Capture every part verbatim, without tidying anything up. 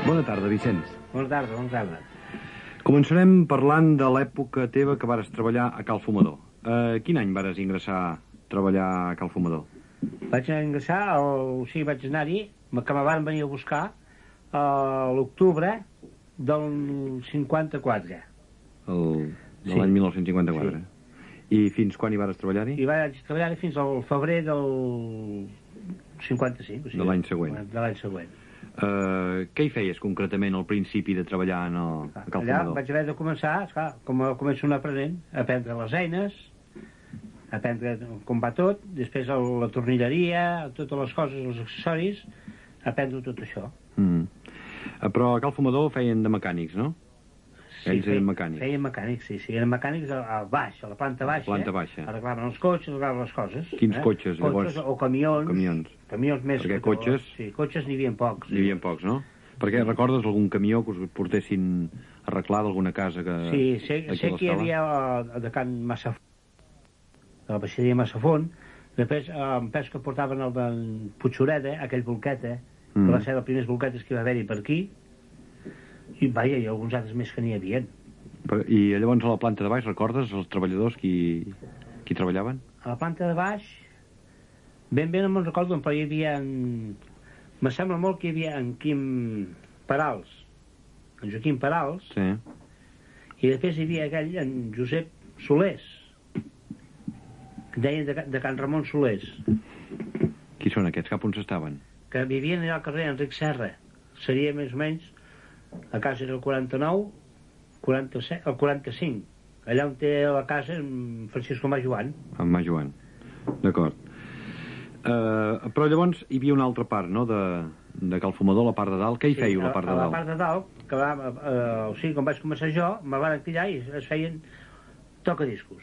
Bona tarda, Vicenç. Bona tarda, bona tarda. Començarem parlant de l'època teva que vares treballar a Cal Fumador. Uh, quin any vares ingressar a treballar a Cal Fumador? Vaig ingressar, o sigui, vaig anar-hi, que me van venir a buscar a l'octubre del cinquanta-quatre. El, de Sí. l'any mil nou-cents cinquanta-quatre. Sí. I fins quan hi vares treballar-hi? I vaig treballar-hi fins al febrer del cinquanta-cinc. O sigui, De l'any següent. De l'any següent. Uh, què hi feies concretament al principi de treballar en el, a Cal Allà Fumador? vaig haver de començar, esclar, com a començo un aprenent, a aprendre les eines, a aprendre com va tot, després la tornilleria, totes les coses, els accessoris, aprendre tot això. Mm. Uh, però a Cal Fumador feien de mecànics, no? Sí, Ells eren mecànics. Feien mecànics, sí, sí, eren mecànics al baix, a la planta baixa. Planta baixa. Arreglaven els cotxes, arreglaven les coses. Quins eh? cotxes, llavors? Cotxes o camions. Camions. Camions més... Perquè que cotxes- Sí, cotxes n'hi havia pocs. N'hi havia pocs, no? Perquè recordes algun camió que us portessin arreglar d'alguna casa que... Sí, sé, d'aquí sé a que hi l'escola? havia eh, de Can Massafont, de la peixeria Massafont, després eh, em penso que portaven el d'en Puigsureda, aquell bolqueta, Mm. que va ser dels primers bolquetes que hi va haver-hi per aquí, i vaja, i alguns altres més que n'hi havia. Però- I llavors a la planta de baix recordes els treballadors qui, qui treballaven? A la planta de baix, ben bé no me'n recordo, però hi havia... En... Me sembla molt que hi havia en Quim Perals, en Joaquim Perals, Sí. i després hi havia aquell, en Josep Solés, que deien de, de Can Ramon Solés, Qui són aquests? Cap on estaven? que vivien allà al carrer Enric Serra. Seria més o menys, la casa era el quaranta-nou, quaranta-set, el quaranta-cinc. Allà on té la casa en Francisco Majoan. En Ma Joan. D'acord. Uh, però llavors hi havia una altra part, no?, de, de Cal Fumador, la part de dalt. Què hi fèieu, la part de a, a dalt? la part de dalt, que va, eh, o sigui, quan vaig començar jo, me van pillar i es feien tocadiscos.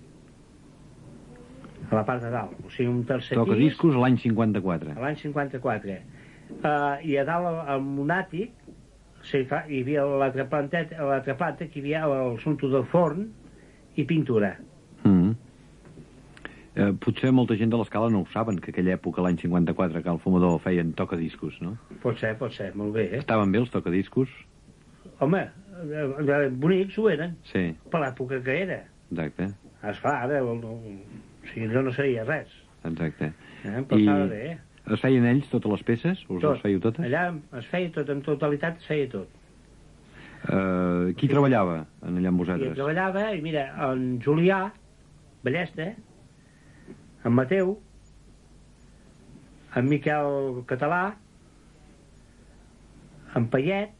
A la part de dalt, o sigui, un tercer Toca pis, discos a l'any cinquanta-quatre. a l'any cinquanta-quatre. Uh, I a dalt, al, al monàtic, o sigui, clar, hi havia l'altra planta, l'altra planta, que hi havia l'assumpte del forn i pintura. Mm. Uh, potser molta gent de l'escala no ho saben, que aquella època, l'any cinquanta-quatre, que al Fumador feien tocadiscos, no? Pot ser, pot ser, molt bé, eh? Estaven bé els tocadiscos? Home, eh, eh, bonics ho eren, Sí, per l'època que era. exacte. Esclar, ara, el, el, o sigui, jo no seria res. Exacte. Eh? Però I estava bé, eh? es feien ells totes les peces? Us les fèieu totes? Allà es feia tot, en totalitat es feia tot. Uh, qui treballava en allà amb I vosaltres? treballava, i mira, en Julià Ballesta, en Mateu, en Miquel Català, en Payet,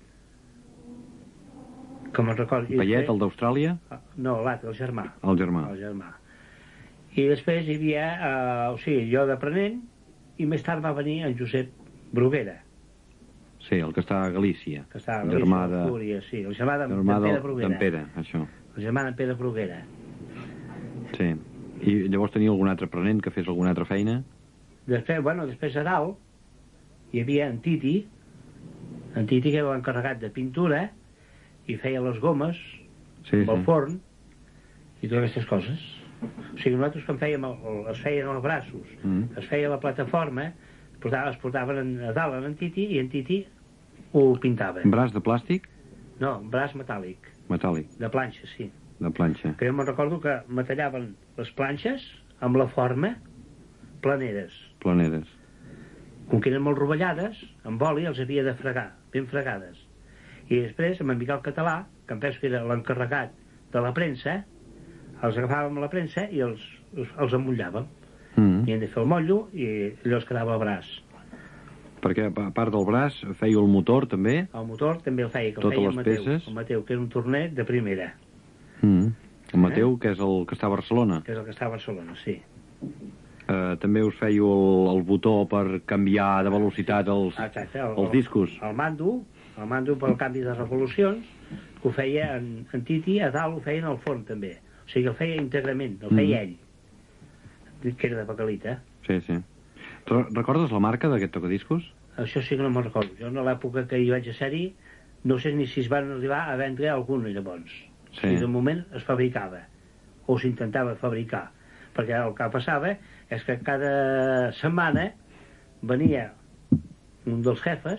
que me'n recordo... i Payet, després- el d'Austràlia? No, l'altre, el germà. El germà. El germà. I després hi havia, eh, o sigui, jo d'aprenent, i més tard va venir en Josep Bruguera, Sí, el que està a Galícia. que estava El a germà Galícia, de... Fúria, sí, el germà d'en germà d'en del- Pere Bruguera. d'en Pere, això. El germà d'en Pere Bruguera. Sí. I llavors tenia algun altre aprenent que fes alguna altra feina? Després, bueno, després a dalt hi havia en Titi, en Titi que era l'encarregat de pintura i feia les gomes Sí, amb el sí. forn i totes aquestes coses. O sigui, nosaltres quan fèiem el, el, es feien els braços, Mm. es feia la plataforma, es portava, es portaven en, a dalt en Titi i en Titi ho pintava. Un braç de plàstic? No, braç metàl·lic, Metàl·lic, de planxa, sí. de planxa. Que jo me'n recordo que me tallaven les planxes amb la forma planeres. Planeres. Com que eren molt rovellades, amb oli els havia de fregar, ben fregades. I després, amb en Miquel Català, que em penso que era l'encarregat de la premsa, els agafàvem a la premsa i els, els, els emmotllàvem. Mm. I hem de fer el motllo i allò es quedava al braç. Perquè a part del braç fèieu el motor també? El motor també el feia, que el Totes feia les el Mateu. peces? El Mateu, que era un torner de primera, Mm. El Mateu, que és el que està a Barcelona. que és el que està a Barcelona, sí. Uh, també us fèieu el, el botó per canviar de velocitat els, Exacte, el, els discos. El mando, el mando pel canvi de revolucions, que ho feia en, en Titi, a dalt ho feien al forn també. O sigui, el feia íntegrament, el feia ell. Que era de Bacalita. Sí, sí. Re recordes la marca d'aquest tocadiscos? Això sí que no me'n recordo. Jo, en l'època que hi vaig a ser-hi, no sé ni si es van arribar a vendre algun llavors. Sí. I de moment es fabricava, o s'intentava fabricar. Perquè el que passava és que cada setmana venia un dels jefes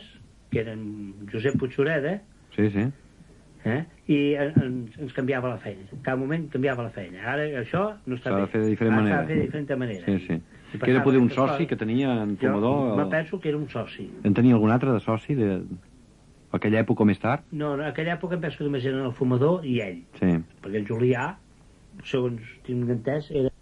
que era en Josep Puigsureda, sí, sí. eh? I ens, ens canviava la feina. Cada moment canviava la feina. Ara això no està bé. S'ha de fer de diferent manera. S'ha de fer de diferent manera. Sí, sí. Que era poder un soci que tenia en fumador... Jo me penso que era un soci. En tenia algun altre de soci de... aquella època o més tard? No, en aquella època em penso que només eren el fumador i ell. Sí. Perquè el Julià, segons tinc entès, era...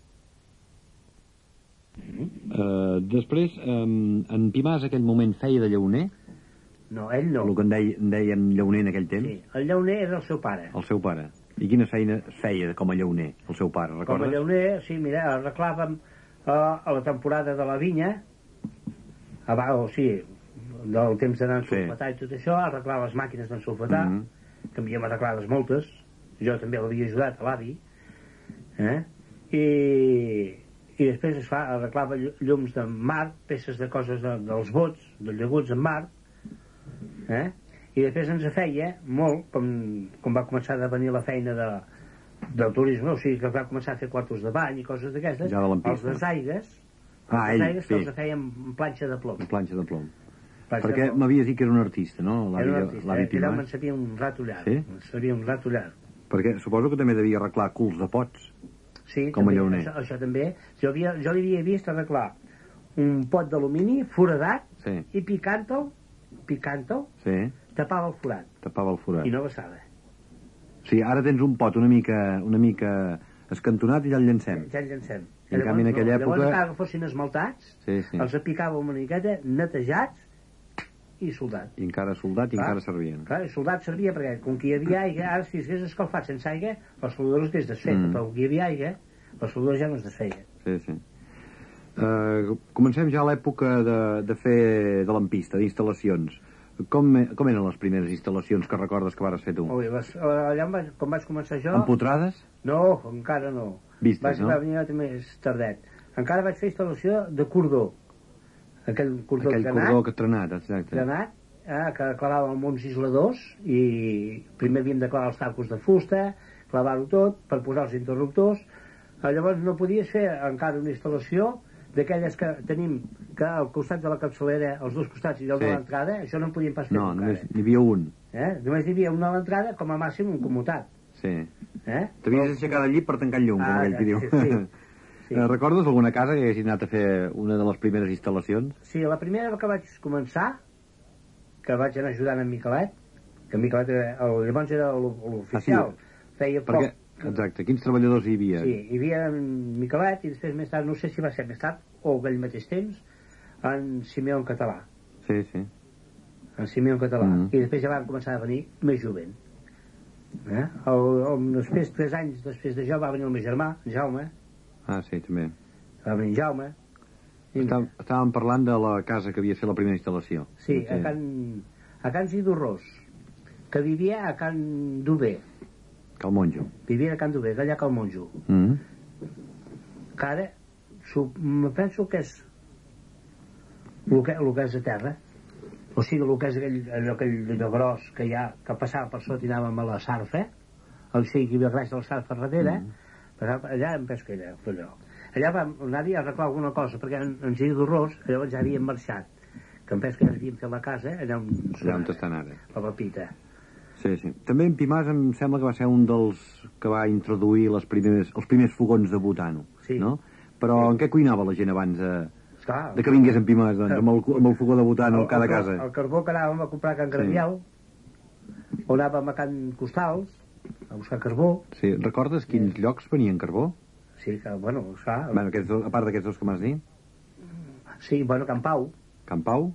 Uh, després, um, en Pimàs aquell moment feia de llauner? No, ell no. El que en, deia, en dèiem llauner en aquell temps? Sí, el llauner era el seu pare. El seu pare. I quina feina feia com a llauner, el seu pare, recordes? Com a llauner, sí, mira, arreglàvem uh, a la temporada de la vinya, abans, o sigui, del temps d'anar a ensulfatar sí. I tot això, arreglar les màquines d'ensulfatar, mm -hmm. que havíem arreglades moltes, jo també l'havia ajudat a l'avi, eh? I, i després es fa, arreglava llums de mar, peces de coses de, dels bots, dels llaguts en mar, eh? I després ens feia molt, com, com va començar a venir la feina de, del turisme, o sigui que va començar a fer quartos de bany i coses d'aquestes, ja els desaigues, ah, els desaigues sí. que els feien en planxa de plom. En planxa de plom. Planxa Perquè m'havies dit que era un artista, no? Era un artista, eh, que allò me'n sabia un rato llarg. Sí? Me'n sabia un rato llarg. Perquè suposo que també devia arreglar culs de pots. Sí, com també, a llauner. Això, això també. Jo, havia, jo li havia vist arreglar un pot d'alumini foradat sí. I picant-ho, picant-ho, sí. tapava el forat. Tapava el forat. I no vessava. Sí, ara tens un pot una mica, una mica escantonat i ja el llancem. Ja el llancem. I en canvi en aquella no, època... Llavors, encara que fossin esmaltats, sí, sí. els apicava una miqueta, netejats i soldat. I encara soldat i clar, encara servien. Clar, el soldat servia perquè, com que hi havia aigua, ara si s'hagués escalfat sense aigua, els soldadors es desfet, mm. però com que hi havia aigua, els soldadors ja no es desfeien. Sí, sí. Uh, comencem ja a l'època de, de fer de lampista, d'instal·lacions. Com, com eren les primeres instal·lacions que recordes que vares fer tu? Ui, les, allà on vaig, quan vaig començar jo... Empotrades? No, encara no. Vistes, vaig, no? Va venir més tardet. Encara vaig fer instal·lació de cordó. Aquell cordó Aquell trenat. cordó que trenat, exacte. Trenat, eh, que clavàvem amb uns isladors i primer havíem de clavar els tacos de fusta, clavar-ho tot per posar els interruptors. Eh, llavors no podies fer encara una instal·lació d'aquelles que tenim que al costat de la capçalera, els dos costats i el sí. De l'entrada, això no en podíem pas fer no, encara. Només n'hi havia un. Eh? Només hi havia una a l'entrada, com a màxim un commutat. Sí. Eh? T'havies d'aixecar del llit per tancar el llum, ah, com aquell que diu. Sí, sí. Sí. Recordes alguna casa que haguessis anat a fer una de les primeres instal·lacions? Sí, la primera que vaig començar, que vaig anar ajudant en Miquelet, que en Miquelet era, el, llavors era l'oficial, ah, sí. Feia poc... Perquè, exacte, quins treballadors hi havia? Sí, hi havia en Miquelet i després més tard, no sé si va ser més tard o aquell mateix temps, en Simeó en català. Sí, sí. En Simeó en català. Mm -hmm. I després ja van començar a venir més jovent. Eh? El, el, després, tres anys després de jo, va venir el meu germà, Jaume. Ah, sí, també. Va venir Jaume. Està, estàvem parlant de la casa que havia fet la primera instal·lació. Sí, a Can, a Can Zidorrós, que vivia a Can Duber. Cal Monjo. Vivia a Can Duber, d'allà a Cal Monjo. Mm -hmm. Que ara, me penso que és el que, el que és a terra. O sigui, el que és aquell, allò, aquell allò gros que hi ha, que passava per sota i anàvem a la Sarfa, el sí que hi havia res de la Sarfa darrere, mm. Passava, allà em penso que era allò. Allà vam anar-hi a arreglar alguna cosa, perquè en, en Giri d'Horrós, llavors ja havien marxat, que em penso que ja havíem fet la casa, allà on, allà on estan ara. La Papita. Sí, sí. També en Pimàs em sembla que va ser un dels que va introduir les primeres, els primers fogons de butano, sí. No? Però sí. En què cuinava la gent abans de, Esclar, de que vingués en Pimàs, doncs, amb el, amb el fogó de butano a cada el, casa? El carbó que anàvem a comprar a Can Gravial, sí. O anàvem a Can Costals, a buscar carbó. Sí, recordes quins sí. llocs venien carbó? Sí, que, bueno, clar... Bueno, aquests dos, a part d'aquests dos que m'has dit? Sí, bueno, Can Pau. Can Pau?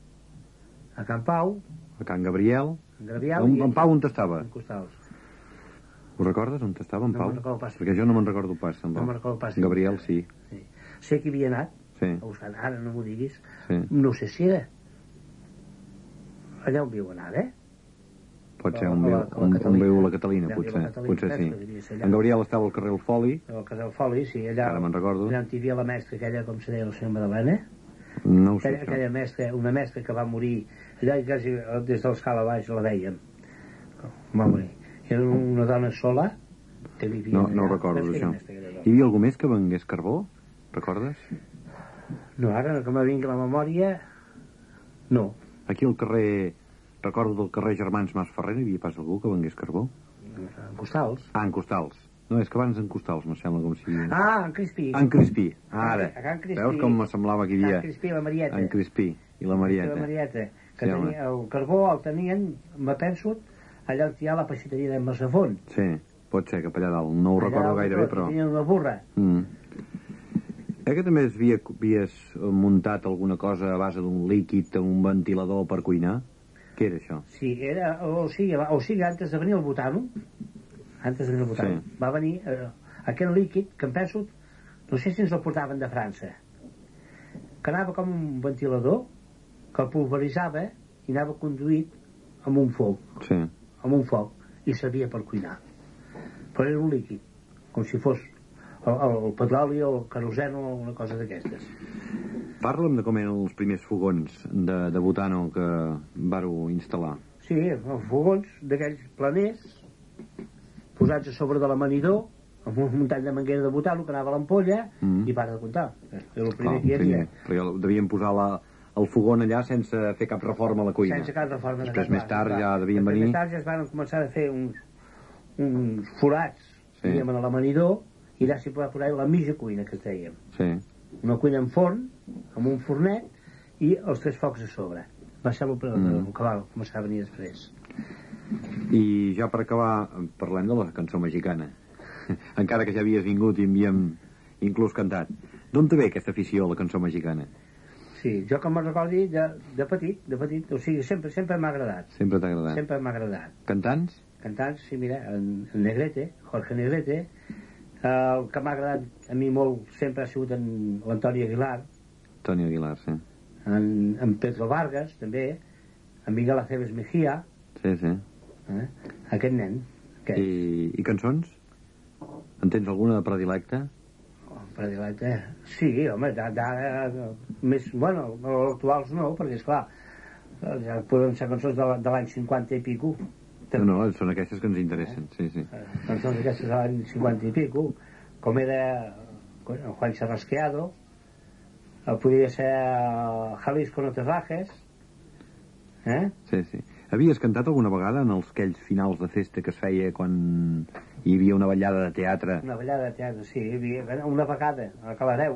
A Can Pau. A Can Gabriel. Can Gabriel. En, en Pau on t'estava? En Costals. Ho recordes on t'estava, en no Pau? No pas. Perquè jo no me'n recordo pas, en Pau. No me'n recordo pas. Gabriel, sí. Sí. Sé que hi havia anat. Sí. A buscar, ara no m'ho diguis. Sí. No sé si era. Allà on viuen ara, eh? Pot ser on, viu, on, on viu la Catalina, ja potser, Catalina, potser sí. En Gabriel estava al carrer El Foli. Al carrer El Foli, sí, allà... Ara me'n recordo. Allà on hi havia la mestra, aquella, com se deia, la senyora Madalena. No ho sé, aquella, aquella mestra, una mestra que va morir, allà quasi des de l'escala baix la veiem. Va morir. Era una dona sola que vivia no, allà. No ho recordo, això. Hi havia algú més que vengués carbó? Recordes? No, ara que me vingui la memòria... No. Aquí al carrer, recordo del carrer Germans Masferrer, hi havia pas algú que vengués carbó? En Costals. Ah, en Costals. No, és que abans en Costals, me sembla com si... Ah, en Crispí. En Crispí, ara. A Can Crispí. Veus com me semblava que hi havia... En Crispí, la Marieta. En Crispí i la Marieta. La Marieta. Que sí, tenia, el carbó el tenien, me penso, allà on hi ha la passeteria de Massafont. Sí, pot ser, cap allà dalt. No ho allà recordo gaire bé, però... Tenien una burra. Mm. Eh que també havia, havies muntat alguna cosa a base d'un líquid, un ventilador per cuinar? Què era això? Sí, era... O sigui, o sigui antes de venir el butano, antes de venir el butano, sí. Va venir eh, aquest líquid, que em penso, no sé si ens el portaven de França, que anava com un ventilador, que el pulveritzava i anava conduït amb un foc. Sí. Amb un foc, i servia per cuinar. Però era un líquid, com si fos el, el petroli o el queroseno o una cosa d'aquestes. Parla'm de com eren els primers fogons de, de butano que vareu instal·lar. Sí, els fogons d'aquells planers posats a sobre de l'amanidor amb un muntany de manguera de butano que anava a l'ampolla mm. i para de comptar. Era el primer oh, que hi havia. Perquè devien posar la, el fogón allà sense fer cap reforma a la cuina. Sense cap reforma. Després més tard ja devien venir... Més tard ja es van començar a fer uns, uns forats sí. diguem, en l'amanidor i allà s'hi podia posar la mitja cuina que dèiem. Sí. Una cuina en forn, amb un fornet i els tres focs a sobre. Va ser el, mm. el que va començar a venir després. I ja per acabar parlem de la cançó mexicana. Encara que ja havies vingut i havíem inclús cantat. D'on te ve aquesta afició a la cançó mexicana? Sí, jo com me'n recordi de, de petit, de petit, o sigui, sempre, sempre m'ha agradat. Sempre t'ha agradat. Sempre m'ha agradat. Cantants? Cantants, sí, mira, en, en Negrete, Jorge Negrete, eh, el que m'ha agradat a mi molt sempre ha sigut l'Antoni Aguilar. Antoni Aguilar, sí. En, en Pedro Vargas, també, en Miguel Aceves Mejía. Sí, sí. Eh? Aquest nen. Aquest. I, I cançons? En tens alguna de predilecte? Predilecte? Sí, home, d'ara més, bueno, actuals no, perquè esclar ja poden ser cançons de, de l'any cinquanta i pico. No, no, són aquestes que ens interessen, sí, sí. Cançons aquestes de l'any cinquanta i pico, com era Juan Charrasqueado, podria ser Jalisco no te rajes, eh? Sí, sí. Havies cantat alguna vegada en els aquells finals de festa que es feia quan hi havia una ballada de teatre? Una ballada de teatre, sí. Hi havia una vegada a Calareu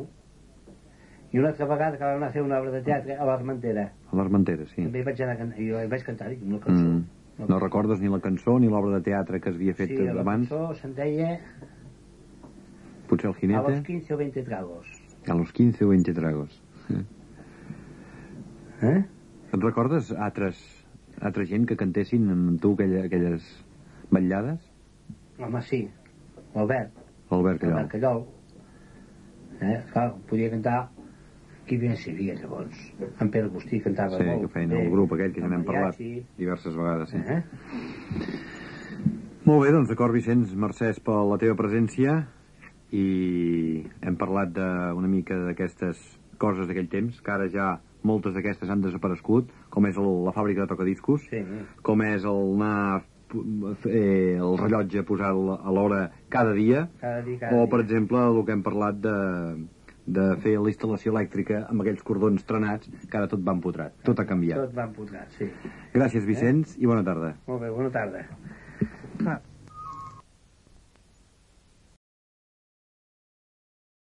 i una altra vegada que vam anar a fer una obra de teatre a l'Armentera. A l'Armentera, sí. També hi vaig anar a cantar, jo hi vaig cantar-hi una cançó. Mm. No, no recordes ni la cançó ni l'obra de teatre que s'havia fet sí, abans? Sí, la cançó se'n deia... Potser el jinete? A los quince o veinte tragos. A los quince o veinte tragos. Eh? Et recordes altres... altra gent que cantessin amb tu aquella, aquelles vetllades? Home, sí. L'Albert. L'Albert Callol. L'Albert Callol. Eh, clar, podia cantar qui ben s'hi havia, llavors. En Pere Agustí cantava sí, molt. Sí, que feien el grup aquell que ja n'hem parlat diverses vegades, sí. Eh? Molt bé, doncs d'acord, Vicenç, mercès per la teva presència i hem parlat de, una mica d'aquestes coses d'aquell temps, que ara ja moltes d'aquestes han desaparegut, com és el, la fàbrica de tocadiscos, sí. Com és el anar eh, el rellotge posat a l'hora cada dia, cada dia cada o per dia. exemple el que hem parlat de, de fer la instal·lació elèctrica amb aquells cordons trenats, que ara tot va empotrat, tot ha canviat. Tot va empotrat, sí. Gràcies, Vicenç, eh? I bona tarda. Molt bé, bona tarda.